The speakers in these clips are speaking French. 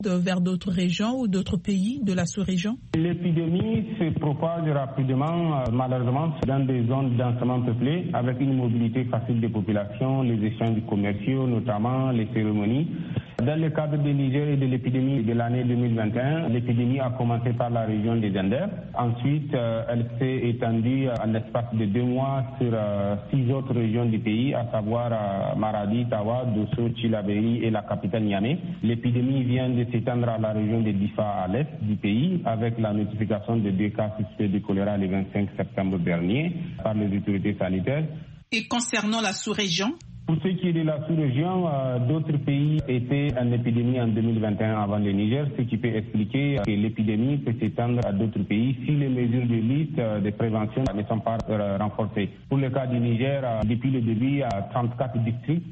vers d'autres régions ou d'autres pays de la sous-région? L'épidémie se propage rapidement, malheureusement, dans des zones densément peuplées, avec une mobilité facile des populations, les échanges commerciaux, notamment les cérémonies. Dans le cadre du Niger et de l'épidémie de l'année 2021, l'épidémie a commencé par la région des Anders. Ensuite, elle s'est étendue en l'espace de 2 mois sur 6 autres régions du pays, à savoir Maradi, Tawa, Dosso, Tchilabéry et la capitale Niamey. L'épidémie vient de s'étendre à la région de Difa à l'est du pays, avec la notification de 2 cas suspects de choléra le 25 septembre dernier par les autorités sanitaires. Et concernant la sous-région? Pour ce qui est de la sous-région, d'autres pays étaient en épidémie en 2021 avant le Niger, ce qui peut expliquer que l'épidémie peut s'étendre à d'autres pays si les mesures de lutte, de prévention ne sont pas renforcées. Pour le cas du Niger, depuis le début, il y a 34 districts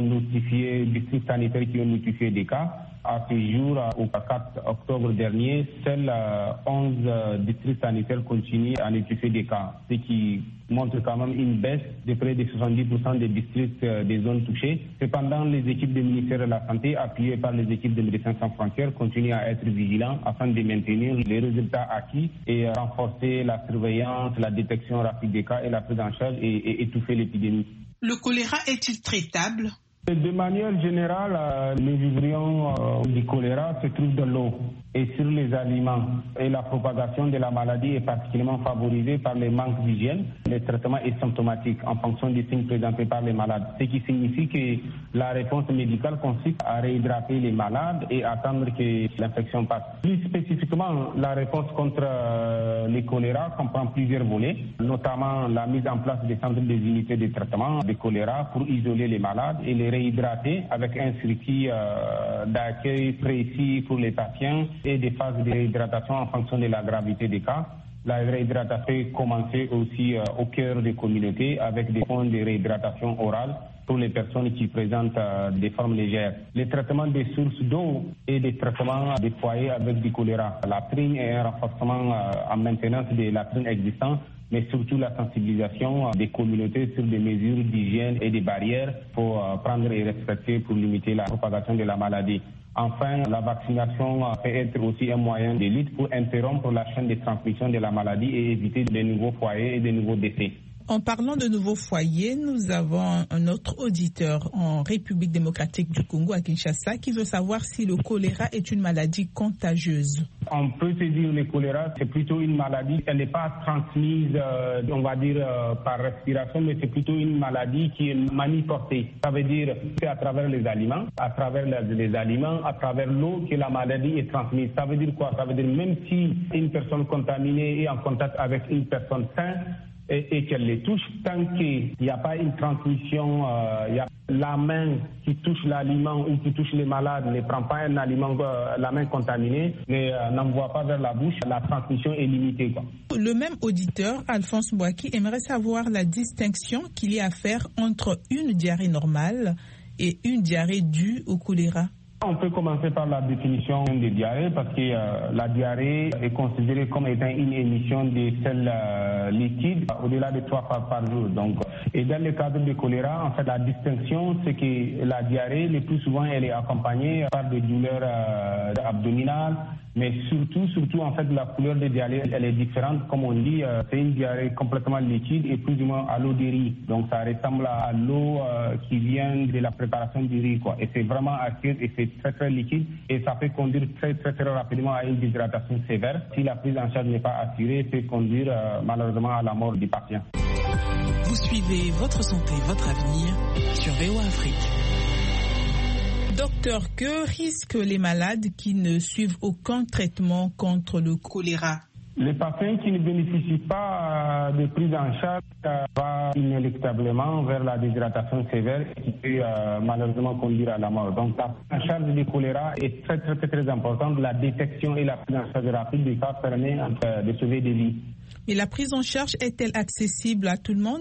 districts sanitaires qui ont notifié des cas. À ce jour, au 4 octobre dernier, seuls 11 districts sanitaires continuent à notifier des cas, ce qui montre quand même une baisse de près de 70% des districts des zones touchées. Cependant, les équipes du ministère de la Santé, appuyées par les équipes de Médecins sans frontières, continuent à être vigilants afin de maintenir les résultats acquis et renforcer la surveillance, la détection rapide des cas et la prise en charge et étouffer l'épidémie. Le choléra est-il traitable? De manière générale, les vivrions du choléra se trouvent dans l'eau et sur les aliments. Et la propagation de la maladie est particulièrement favorisée par les manques d'hygiène. Le traitement est symptomatique en fonction des signes présentés par les malades. Ce qui signifie que la réponse médicale consiste à réhydrater les malades et attendre que l'infection passe. Plus spécifiquement, la réponse contre le choléra comprend plusieurs volets, notamment la mise en place des centres des unités de traitement de choléra pour isoler les malades et les réhydrater avec un circuit d'accueil précis pour les patients et des phases de réhydratation en fonction de la gravité des cas. La réhydratation peut commencer aussi au cœur des communautés avec des points de réhydratation orale pour les personnes qui présentent des formes légères. Les traitements des sources d'eau et des traitements des foyers avec du choléra. La prime et un renforcement en maintenance des latrines existantes, mais surtout la sensibilisation des communautés sur des mesures d'hygiène et des barrières pour prendre et respecter pour limiter la propagation de la maladie. Enfin, la vaccination peut être aussi un moyen de lutte pour interrompre la chaîne de transmission de la maladie et éviter de nouveaux foyers et de nouveaux décès. En parlant de nouveaux foyers, nous avons un autre auditeur en République démocratique du Congo, à Kinshasa, qui veut savoir si le choléra est une maladie contagieuse. On peut se dire que le choléra, c'est plutôt une maladie. Elle n'est pas transmise, on va dire, par respiration, mais c'est plutôt une maladie qui est manuportée. Ça veut dire que c'est à travers les aliments, à travers l'eau que la maladie est transmise. Ça veut dire quoi? Ça veut dire même si une personne contaminée est en contact avec une personne saine, et qu'elle les touche, tant qu'il n'y a pas une transmission, la main qui touche l'aliment ou qui touche les malades ne prend pas un aliment, la main contaminée, n'envoie pas vers la bouche, la transmission est limitée, quoi. Le même auditeur, Alphonse Bouaki, aimerait savoir la distinction qu'il y a à faire entre une diarrhée normale et une diarrhée due au choléra. On peut commencer par la définition de diarrhée parce que la diarrhée est considérée comme étant une émission de sels liquides au-delà de 3 fois par jour. Donc, et dans le cadre du choléra, en fait, la distinction, c'est que la diarrhée, le plus souvent, elle est accompagnée par des douleurs abdominales, mais surtout, en fait, la couleur de diarrhée, elle est différente. Comme on dit, c'est une diarrhée complètement liquide et plus ou moins à l'eau de riz. Donc, ça ressemble à l'eau qui vient de la préparation du riz, quoi. Et c'est vraiment acide et c'est très, très liquide et ça peut conduire très, très, très rapidement à une déshydratation sévère. Si la prise en charge n'est pas assurée, peut conduire malheureusement à la mort du patient. Vous suivez Votre Santé, Votre Avenir sur VOA Afrique. Docteur, que risquent les malades qui ne suivent aucun traitement contre le choléra? Les patients qui ne bénéficient pas de prise en charge vont inéluctablement vers la déshydratation sévère qui peut malheureusement conduire à la mort. Donc la prise en charge du choléra est très, très, très, très importante. La détection et la prise en charge rapide des cas permet de sauver des vies. Mais la prise en charge est-elle accessible à tout le monde?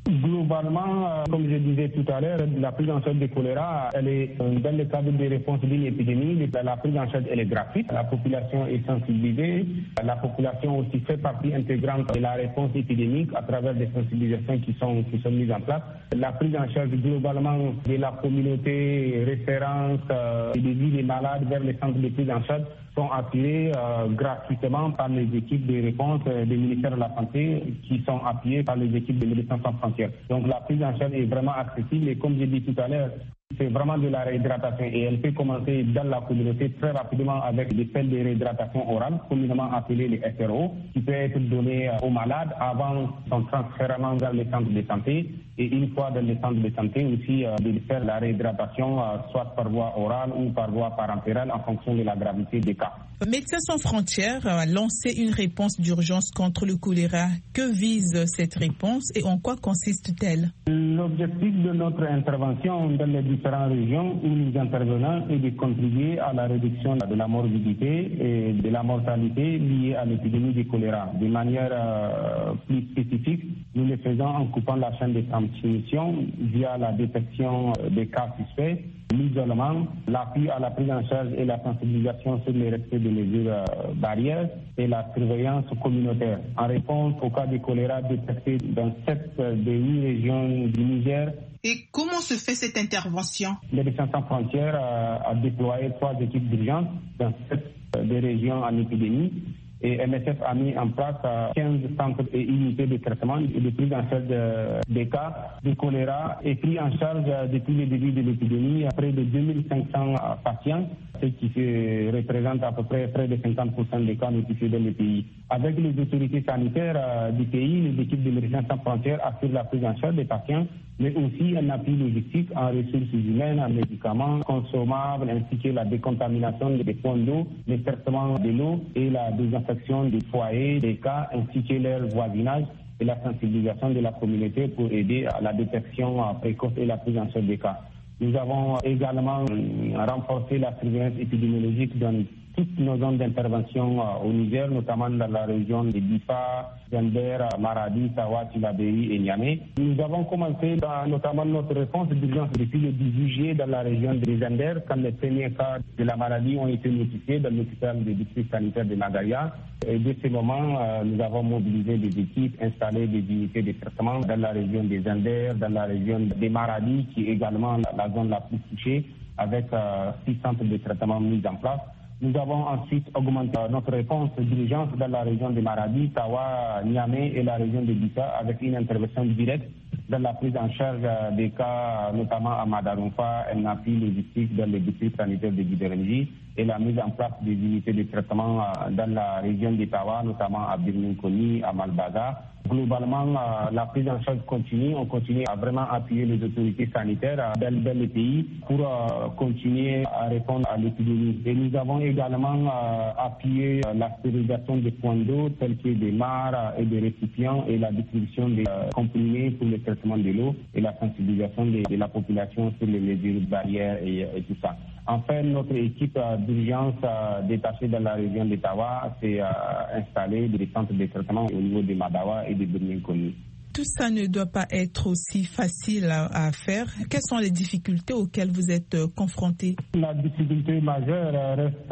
Globalement, comme je disais tout à l'heure, la prise en charge du choléra, elle est dans le cadre des réponses d'une épidémie. La prise en charge, elle est gratuite. La population est sensibilisée. La population aussi fait partie intégrante de la réponse épidémique à travers des sensibilisations qui sont mises en place. La prise en charge globalement de la communauté, référence et de vie des malades vers les centres de prise en charge sont appuyés gratuitement par les équipes de réponse du ministère de la Santé qui sont appuyées par les équipes de Médecins sans frontières. Donc la prise en charge est vraiment accessible et comme j'ai dit tout à l'heure, c'est vraiment de la réhydratation et elle peut commencer dans la communauté très rapidement avec des pelles de réhydratation orale, communément appelées les SRO, qui peut être donné aux malades avant son transfèrement dans les centres de santé et une fois dans les centres de santé aussi de faire la réhydratation soit par voie orale ou par voie parentérale en fonction de la gravité des cas. Médecins sans frontières a lancé une réponse d'urgence contre le choléra. Que vise cette réponse et en quoi consiste-t-elle? L'objectif de notre intervention dans les différentes régions où nous intervenons est de contribuer à la réduction de la morbidité et de la mortalité liée à l'épidémie de choléra. De manière plus spécifique, nous le faisons en coupant la chaîne de transmission via la détection des cas suspects, l'isolement, l'appui à la prise en charge et la sensibilisation sur le respect des mesures barrières et la surveillance communautaire. En réponse au cas de choléra détecté dans 7 des 8 régions du Niger. Et comment se fait cette intervention? Médecins sans frontières a déployé 3 équipes d'urgence dans 7 des régions en épidémie. Et MSF a mis en place 15 centres et unités de traitement et de prise en charge des cas de choléra et pris en charge depuis le début de l'épidémie près de 2500 patients, ce qui représente à peu près de 50% des cas notifiés dans le pays. Avec les autorités sanitaires du pays, les équipes de Médecins sans frontières assurent la prise en charge des patients, mais aussi un appui logistique en ressources humaines, en médicaments consommables, ainsi que la décontamination des points d'eau, le traitement de l'eau et la désinfection des foyers, des cas, ainsi que leur voisinage et la sensibilisation de la communauté pour aider à la détection précoce et la prise en charge des cas. Nous avons également renforcé la surveillance épidémiologique dans toutes nos zones d'intervention au Niger, notamment dans la région de Difa, Zender, Maradi, Tawa, Tillabéri et Niamey. Nous avons commencé notamment notre réponse d'urgence depuis le 18 juillet dans la région de Zender, quand les premiers cas de la maladie ont été notifiés dans l'hôpital du district sanitaire de Magaria. Et de ce moment, nous avons mobilisé des équipes, installé des unités de traitement dans la région de Zender, dans la région de Maradi, qui est également la zone la plus touchée, avec 6 centres de traitement mis en place. Nous avons ensuite augmenté notre réponse d'urgence dans la région de Maradi, Tawa, Niamey et la région de Difa avec une intervention directe dans la prise en charge des cas, notamment à Madarumfa, un appui logistique dans les districts sanitaires de Guiderengui et la mise en place des unités de traitement dans la région de Tawa, notamment à Birninkoni, à Malbaga. Globalement, la prise en charge continue. On continue à vraiment appuyer les autorités sanitaires dans le pays pour continuer à répondre à l'épidémie. Et nous avons également appuyé la stérilisation des points d'eau tels que des mares et des récipients et la distribution des comprimés pour le traitement de l'eau et la sensibilisation de la population sur les mesures barrières et tout ça. Enfin, notre équipe d'urgence détachée dans la région d'Ottawa s'est installée des centres de traitement au niveau de Madawa et de Birninkoni. Tout ça ne doit pas être aussi facile à faire. Quelles sont les difficultés auxquelles vous êtes confrontés? La difficulté majeure reste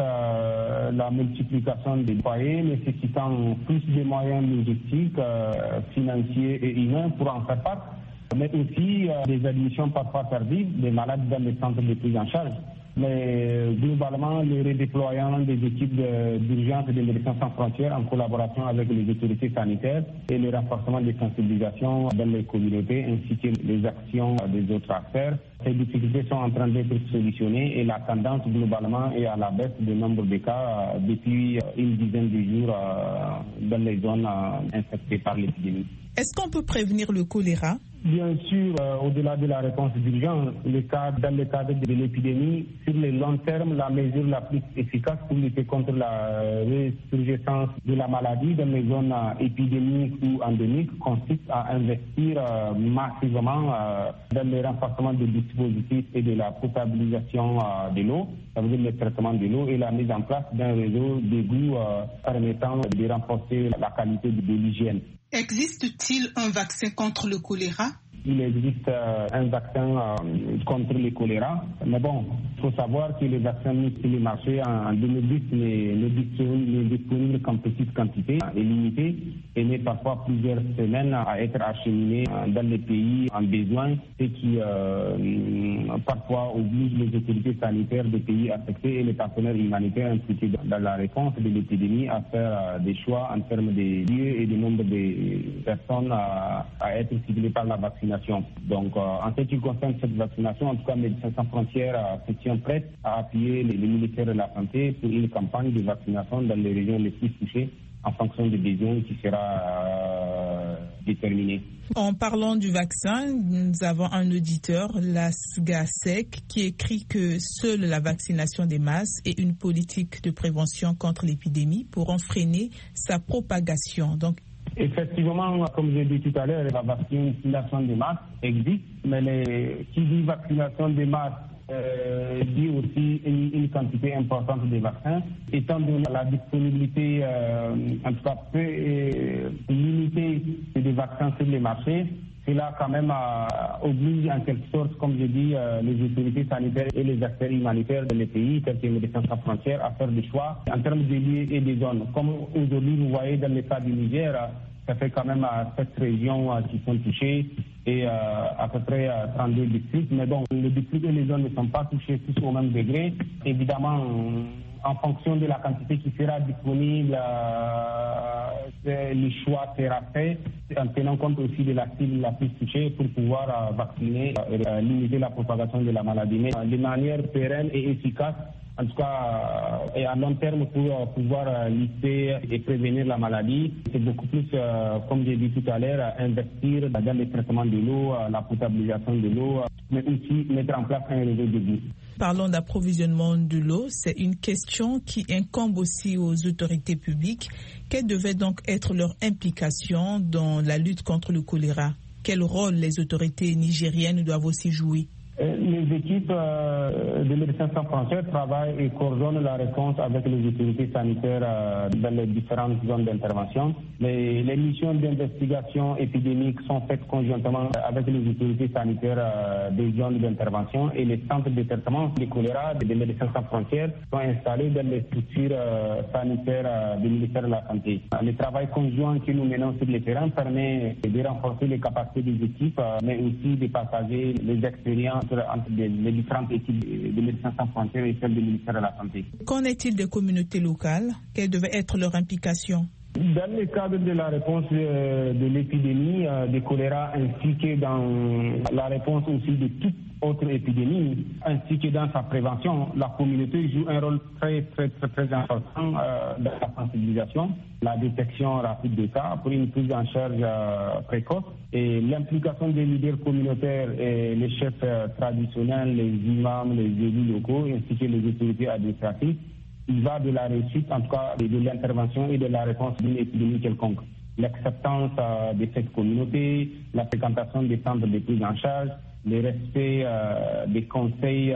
la multiplication des foyers nécessitant plus de moyens logistiques, financiers et humains pour en faire face, mais aussi des admissions parfois tardives des malades dans les centres de prise en charge. Mais globalement, le redéploiement des équipes d'urgence et de Médecins sans frontières en collaboration avec les autorités sanitaires et le renforcement des sensibilisations dans les communautés ainsi que les actions des autres acteurs. Ces difficultés sont en train d'être solutionnées et la tendance globalement est à la baisse du nombre de cas depuis une dizaine de jours dans les zones infectées par l'épidémie. Est-ce qu'on peut prévenir le choléra? Bien sûr, au-delà de la réponse d'urgence, dans le cadre de l'épidémie, sur le long terme, la mesure la plus efficace pour lutter contre la résurgence de la maladie dans les zones épidémiques ou endémiques consiste à investir massivement dans le renforcement des dispositifs et de la potabilisation de l'eau, ça veut dire le traitement de l'eau et la mise en place d'un réseau d'égouts permettant de renforcer la qualité de l'hygiène. Existe-t-il un vaccin contre le choléra? Il existe un vaccin contre le choléra. Mais bon, il faut savoir que les vaccins mis sur le marché en 2010 n'est disponible qu'en petite quantité et limitée et met parfois plusieurs semaines à être acheminé dans les pays en besoin, ce qui parfois oblige les autorités sanitaires des pays affectés et les partenaires humanitaires impliqués dans la réponse de l'épidémie à faire des choix en termes de lieux et du nombre de personnes à être ciblées par la vaccination. Donc, en ce qui concerne cette vaccination, en tout cas, Médecins sans frontières se tient prête à appuyer les ministères de la Santé pour une campagne de vaccination dans les régions les plus touchées en fonction des besoins qui sera déterminée. En parlant du vaccin, nous avons un auditeur, Lasgasek, qui écrit que seule la vaccination des masses et une politique de prévention contre l'épidémie pourront freiner sa propagation. Donc, effectivement, comme j'ai dit tout à l'heure, la vaccination des masses existe, mais qui dit vaccination des masses dit aussi une quantité importante de vaccins. Étant donné la disponibilité, en tout cas peu limitée des vaccins sur les marchés, cela quand même oblige en quelque sorte, comme je dis, les autorités sanitaires et les acteurs humanitaires des pays, tels que Médecins sans frontières, à faire des choix en termes de lieux et de zones. Comme aujourd'hui, vous voyez dans l'état du Niger, ça fait quand même 7 régions qui sont touchées et à peu près 32 districts. Mais bon, les districts et les zones ne sont pas touchés tous au même degré. Évidemment, en fonction de la quantité qui sera disponible, le choix sera fait en tenant compte aussi de la cible la plus touchée pour pouvoir vacciner et limiter la propagation de la maladie. Mais de manière pérenne et efficace, en tout cas, et à long terme pour pouvoir lutter et prévenir la maladie, c'est beaucoup plus, comme j'ai dit tout à l'heure, investir dans le traitement de l'eau, la potabilisation de l'eau, mais aussi mettre en place un réseau de vie. Parlons d'approvisionnement de l'eau. C'est une question qui incombe aussi aux autorités publiques. Quelle devait donc être leur implication dans la lutte contre le choléra? Quel rôle les autorités nigériennes doivent aussi jouer? Les équipes de Médecins sans frontières travaillent et coordonnent la réponse avec les autorités sanitaires dans les différentes zones d'intervention. Les missions d'investigation épidémique sont faites conjointement avec les autorités sanitaires des zones d'intervention et les centres de traitement du choléra des Médecins sans frontières sont installés dans les structures sanitaires du ministère de la Santé. Le travail conjoint que nous menons sur le terrain permet de renforcer les capacités des équipes, mais aussi de partager les expériences entre les différentes équipes de Médecins sans frontières et celles du ministère de la Santé. Qu'en est-il des communautés locales? Quelle devait être leur implication? Dans le cadre de la réponse de l'épidémie de choléra ainsi que dans la réponse aussi de toute autre épidémie, ainsi que dans sa prévention, la communauté joue un rôle très important dans la sensibilisation, la détection rapide des cas pour une prise en charge précoce et l'implication des leaders communautaires et les chefs traditionnels, les imams, les élus locaux ainsi que les autorités administratives. Il va de la réussite, en tout cas de l'intervention et de la réponse d'une épidémie quelconque. L'acceptance de cette communauté, la fréquentation des centres de prise en charge, le respect des conseils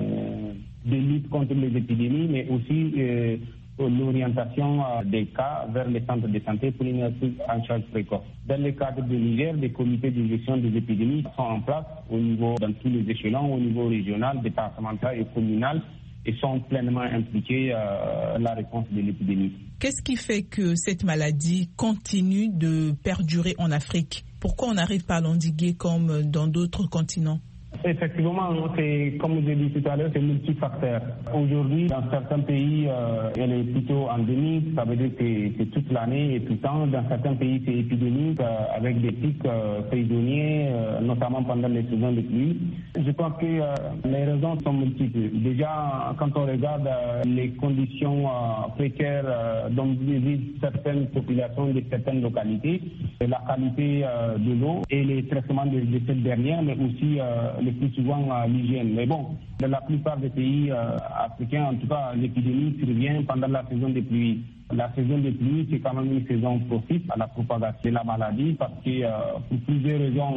de lutte contre les épidémies, mais aussi l'orientation des cas vers les centres de santé pour une prise en charge précoce. Dans le cadre de Niger, des comités de gestion des épidémies sont en place dans tous les échelons, au niveau régional, départemental et communal, et sont pleinement impliqués dans la réponse de l'épidémie. Qu'est-ce qui fait que cette maladie continue de perdurer en Afrique? Pourquoi on n'arrive pas à l'endiguer comme dans d'autres continents? Effectivement, c'est, comme je l'ai dit tout à l'heure, c'est multifacteur. Aujourd'hui, dans certains pays, elle est plutôt endémique, ça veut dire que c'est toute l'année et tout le temps. Dans certains pays, c'est épidémique, avec des pics saisonniers, notamment pendant les saisons de pluie. Je pense que les raisons sont multiples. Déjà, quand on regarde les conditions précaires dont vivent certaines populations de certaines localités, la qualité de l'eau et les traitements de cette dernière, mais aussi le plus souvent l'hygiène. Mais bon, dans la plupart des pays africains, en tout cas, l'épidémie survient pendant la saison des pluies. La saison des pluies, c'est quand même une saison propice à la propagation de la maladie parce que pour plusieurs raisons,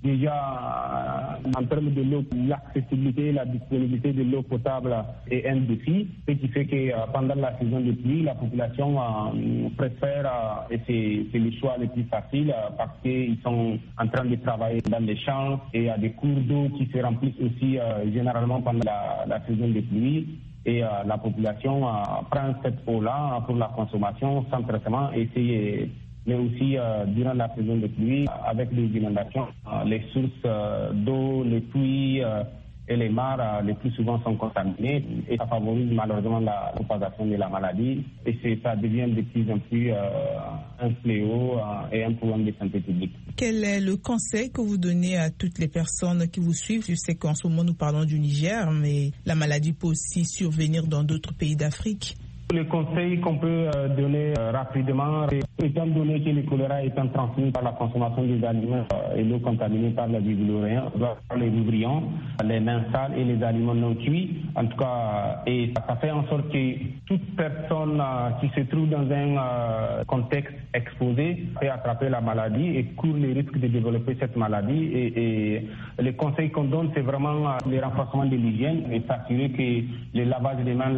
Déjà, en termes de l'eau, l'accessibilité et la disponibilité de l'eau potable est un défi, ce qui fait que pendant la saison de pluie, la population préfère, et c'est le choix le plus facile, parce qu'ils sont en train de travailler dans les champs et il y a des cours d'eau qui se remplissent aussi généralement pendant la saison de pluie. Et la population prend cette eau-là pour la consommation sans traitement, mais aussi durant la saison de pluie, avec les inondations, les sources d'eau, les puits et les mares, les plus souvent sont contaminées et ça favorise malheureusement la propagation de la maladie et ça devient de plus en plus un fléau et un problème de santé publique. Quel est le conseil que vous donnez à toutes les personnes qui vous suivent? Je sais qu'en ce moment nous parlons du Niger, mais la maladie peut aussi survenir dans d'autres pays d'Afrique. Le conseil qu'on peut donner rapidement, étant donné que le choléra étant transmis par la consommation des aliments et l'eau contaminée par les vivrions, les mains sales et les aliments non cuits, en tout cas, et ça fait en sorte que toute personne qui se trouve dans un contexte exposé peut attraper la maladie et court le risque de développer cette maladie. Et le conseil qu'on donne, c'est vraiment le renforcement de l'hygiène et s'assurer que le lavage des mains,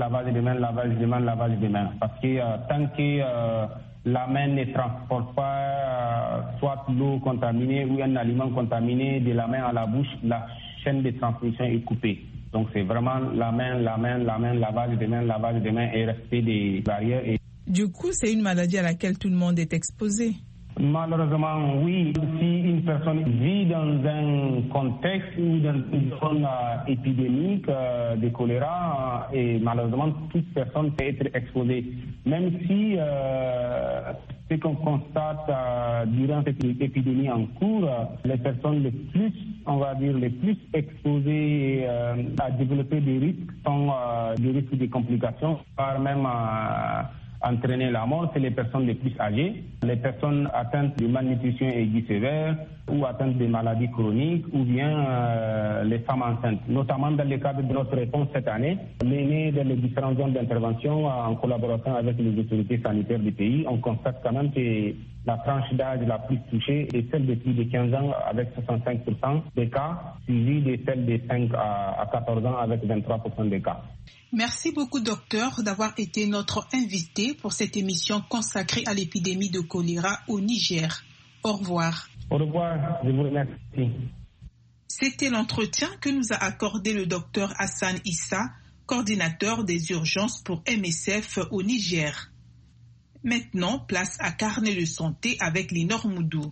parce que tant que la main ne transporte pas soit l'eau contaminée ou un aliment contaminé de la main à la bouche, la chaîne de transmission est coupée. Donc c'est vraiment la main, lavage des mains et respect des barrières. Du coup, c'est une maladie à laquelle tout le monde est exposé. Malheureusement, oui. Si une personne vit dans un contexte ou dans une zone épidémique de choléra, et malheureusement, toute personne peut être exposée. Même si ce qu'on constate durant cette épidémie en cours, les personnes les plus exposées à développer des risques sont des risques de complications, voire même entraîner la mort, c'est les personnes les plus âgées, les personnes atteintes de malnutrition aiguë sévère ou atteintes de maladies chroniques ou bien les femmes enceintes. Notamment dans le cadre de notre réponse cette année, menée dans les différentes zones d'intervention en collaboration avec les autorités sanitaires du pays, on constate quand même que la tranche d'âge la plus touchée est celle de plus de 15 ans avec 65% des cas, suivie de celle de 5 à 14 ans avec 23% des cas. Merci beaucoup, docteur, d'avoir été notre invité pour cette émission consacrée à l'épidémie de choléra au Niger. Au revoir. Au revoir, je vous remercie. C'était l'entretien que nous a accordé le docteur Hassan Issa, coordinateur des urgences pour MSF au Niger. Maintenant, place à Carnet de santé avec Lénore Moudou.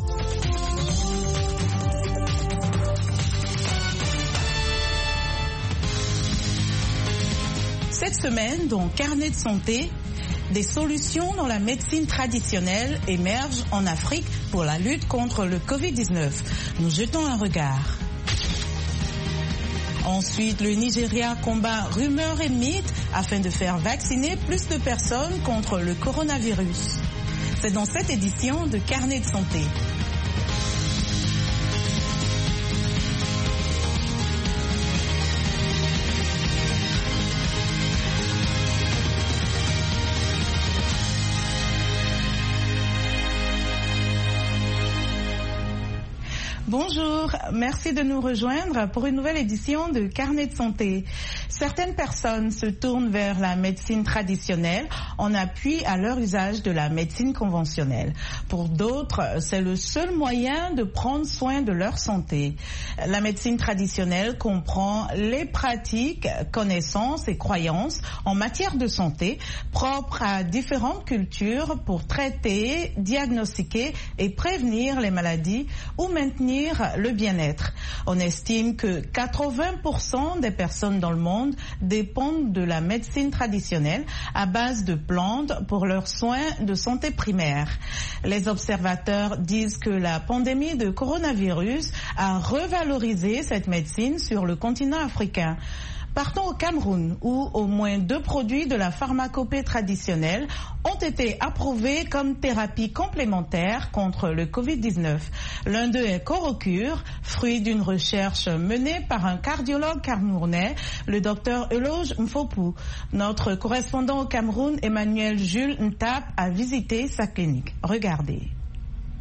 Cette semaine, dans Carnet de santé, des solutions dans la médecine traditionnelle émergent en Afrique pour la lutte contre le Covid-19. Nous jetons un regard. Ensuite, le Nigeria combat rumeurs et mythes afin de faire vacciner plus de personnes contre le coronavirus. C'est dans cette édition de Carnet de santé. Bonjour, merci de nous rejoindre pour une nouvelle édition de Carnet de santé. Certaines personnes se tournent vers la médecine traditionnelle en appui à leur usage de la médecine conventionnelle. Pour d'autres, c'est le seul moyen de prendre soin de leur santé. La médecine traditionnelle comprend les pratiques, connaissances et croyances en matière de santé propres à différentes cultures pour traiter, diagnostiquer et prévenir les maladies ou maintenir le bien-être. On estime que 80% des personnes dans le monde dépendent de la médecine traditionnelle à base de plantes pour leurs soins de santé primaire. Les observateurs disent que la pandémie de coronavirus a revalorisé cette médecine sur le continent africain. Partons au Cameroun, où au moins 2 produits de la pharmacopée traditionnelle ont été approuvés comme thérapie complémentaire contre le Covid-19. L'un d'eux est Corocure, fruit d'une recherche menée par un cardiologue camerounais, le docteur Eloge Mfopou. Notre correspondant au Cameroun, Emmanuel Jules Ntap, a visité sa clinique. Regardez.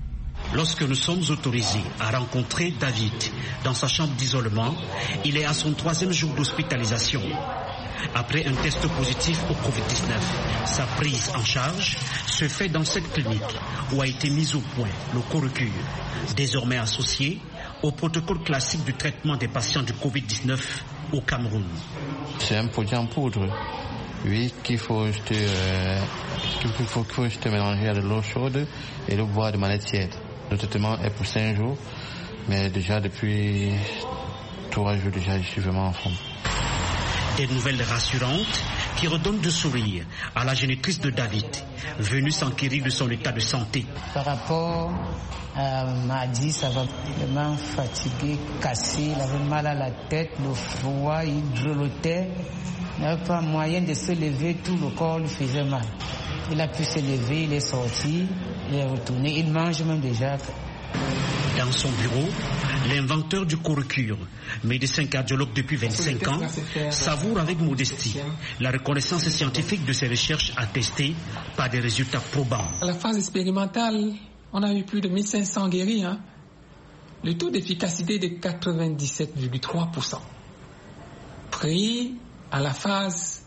Lorsque nous sommes autorisés à rencontrer David dans sa chambre d'isolement, il est à son 3e jour d'hospitalisation. Après un test positif au Covid-19, sa prise en charge se fait dans cette clinique où a été mis au point le Corecure, désormais associé au protocole classique du traitement des patients du Covid-19 au Cameroun. C'est un produit en poudre, oui, qu'il faut juste mélanger à de l'eau chaude et le boire de manière tiède. Le traitement est pour 5 jours, mais déjà depuis 3 jours déjà, je suis vraiment en forme. Des nouvelles rassurantes qui redonnent du sourire à la génitrice de David, venue s'enquérir de son état de santé. Par rapport à mardi, ça va vraiment fatigué, cassé, il avait mal à la tête, le froid, il grelottait, il n'avait pas moyen de se lever, tout le corps lui faisait mal. Il a pu se lever, il est sorti, il est retourné, il mange même déjà. Dans son bureau, l'inventeur du Corecure, médecin cardiologue depuis 25 ans, savoure avec modestie la reconnaissance scientifique de ses recherches attestées par des résultats probants. À la phase expérimentale, on a eu plus de 1500 guéris. Le taux d'efficacité est de 97,3%. Pris à la phase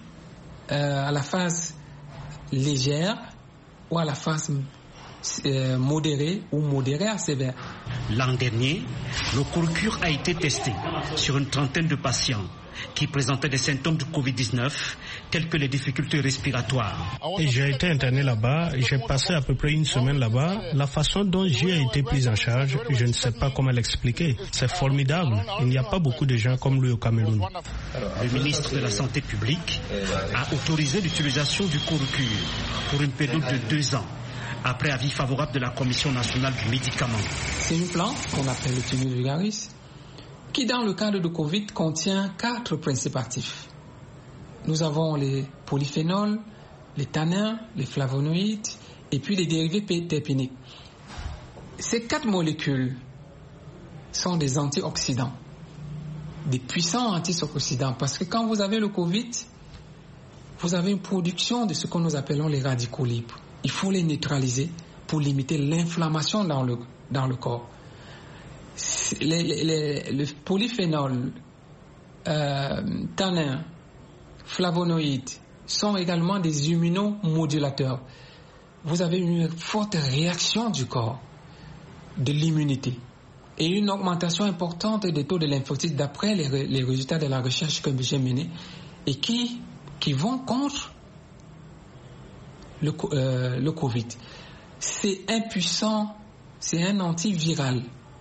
légère ou à la phase modéré ou modéré à sévère. L'an dernier, le Corecure a été testé sur une trentaine de patients qui présentaient des symptômes du Covid-19 tels que les difficultés respiratoires. J'ai été interné là-bas, j'ai passé à peu près une semaine là-bas. La façon dont j'ai été prise en charge, je ne sais pas comment l'expliquer. C'est formidable. Il n'y a pas beaucoup de gens comme lui au Cameroun. Le ministre de la Santé publique a autorisé l'utilisation du Corecure pour une période de 2 ans. Après avis favorable de la Commission nationale du médicament. C'est une plante qu'on appelle le Thymus vulgaris, qui dans le cadre de Covid contient 4 principes actifs. Nous avons les polyphénols, les tannins, les flavonoïdes et puis les dérivés terpéniques. Ces 4 molécules sont des antioxydants, des puissants antioxydants, parce que quand vous avez le Covid, vous avez une production de ce que nous appelons les radicaux libres. Il faut les neutraliser pour limiter l'inflammation dans le corps. Le polyphénol, tannins, flavonoïdes sont également des immunomodulateurs. Vous avez une forte réaction du corps, de l'immunité, et une augmentation importante des taux de lymphocytes d'après les résultats de la recherche que j'ai menée et qui vont contre le Covid. C'est impuissant, c'est un antiviral.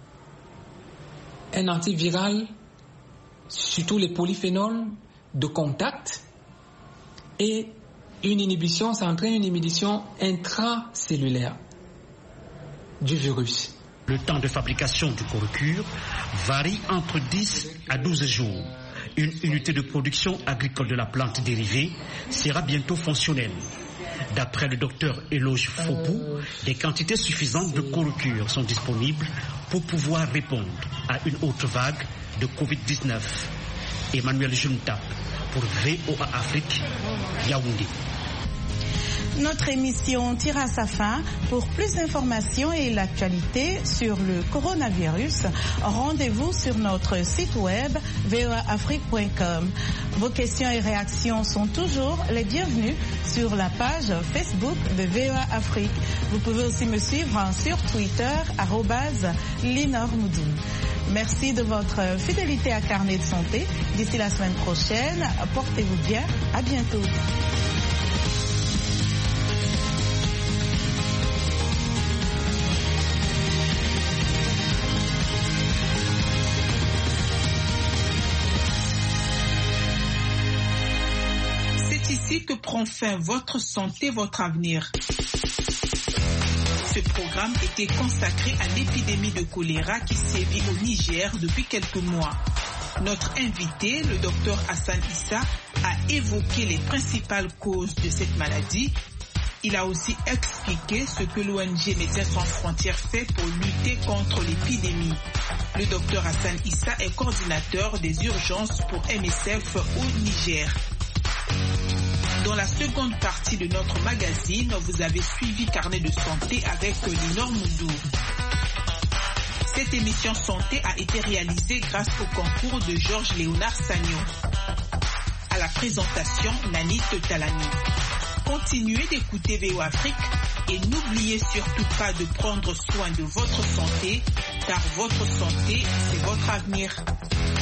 Un antiviral, surtout les polyphénols de contact, et une inhibition, ça entraîne une inhibition intracellulaire du virus. Le temps de fabrication du Corecure varie entre 10 à 12 jours. Une unité de production agricole de la plante dérivée sera bientôt fonctionnelle. D'après le docteur Eloge Fopou, des quantités suffisantes de Corecure sont disponibles pour pouvoir répondre à une autre vague de Covid-19. Emmanuel Juntap pour VOA Afrique, Yaoundé. Notre émission tire à sa fin. Pour plus d'informations et l'actualité sur le coronavirus, rendez-vous sur notre site web voaafrique.com. Vos questions et réactions sont toujours les bienvenues sur la page Facebook de VOA Afrique. Vous pouvez aussi me suivre sur Twitter @LinorMoudoum. Merci de votre fidélité à Carnet de Santé. D'ici la semaine prochaine, portez-vous bien. À bientôt. Ici que prend fin votre santé, votre avenir. Ce programme était consacré à l'épidémie de choléra qui sévit au Niger depuis quelques mois. Notre invité, le docteur Hassan Issa, a évoqué les principales causes de cette maladie. Il a aussi expliqué ce que l'ONG Médecins sans frontières fait pour lutter contre l'épidémie. Le docteur Hassan Issa est coordinateur des urgences pour MSF au Niger. Dans la seconde partie de notre magazine, vous avez suivi Carnet de santé avec Linor Moudou. Cette émission santé a été réalisée grâce au concours de Georges Léonard Sagnon. À la présentation, Nani Totalani. Continuez d'écouter VO Afrique et n'oubliez surtout pas de prendre soin de votre santé, car votre santé, c'est votre avenir.